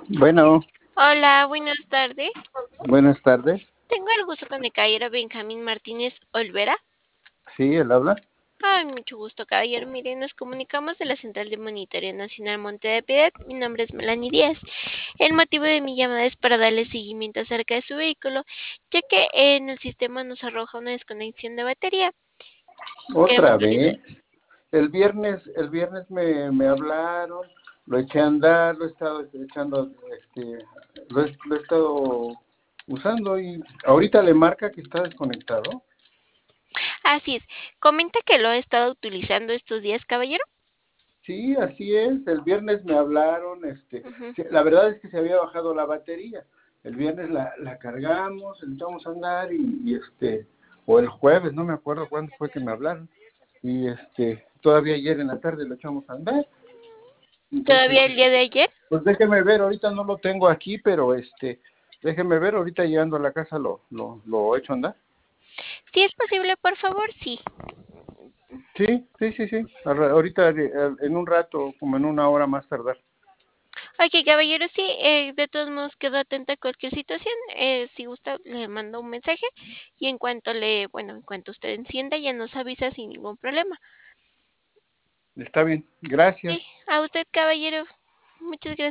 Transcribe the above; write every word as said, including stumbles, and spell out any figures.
Bueno, Hola, buenas tardes. buenas tardes. Tengo el gusto con el caballero Benjamín Martínez Olvera. Sí, él habla. Ay, mucho gusto, caballero. Mire, nos comunicamos de la Central de Monitoreo Nacional Monte de Piedad. Mi nombre es Melanie Díaz. El motivo de mi llamada es para darle seguimiento acerca de su vehículo, ya que en el sistema nos arroja una desconexión de batería. Otra Queremos saber. vez. El viernes, el viernes me, me hablaron, lo eché a andar, lo he estado echando, este, lo he, lo he estado usando y ahorita le marca que está desconectado. Así es. Comenta que lo he estado utilizando estos días, caballero. Sí, así es. El viernes me hablaron, este, Ujú. sí, la verdad es que se había bajado la batería. El viernes la, la cargamos, la echamos a andar y, y este, o el jueves, no me acuerdo cuándo fue que me hablaron. Y este, todavía ayer en la tarde lo echamos a andar. Entonces, Todavía el día de ayer. pues déjeme ver, ahorita no lo tengo aquí, pero este, déjeme ver, ahorita llegando a la casa lo, lo, lo echo a andar. Si es posible, por favor, sí. Sí, sí, sí, sí. Ahorita en un rato, como en una hora más tardar. Ok, caballero, sí, eh, de todos modos quedo atenta a cualquier situación. Eh, si gusta, le mando un mensaje y en cuanto le, bueno, en cuanto usted encienda, ya nos avisa sin ningún problema. Está bien, Sí, gracias. a usted, caballero, muchas gracias.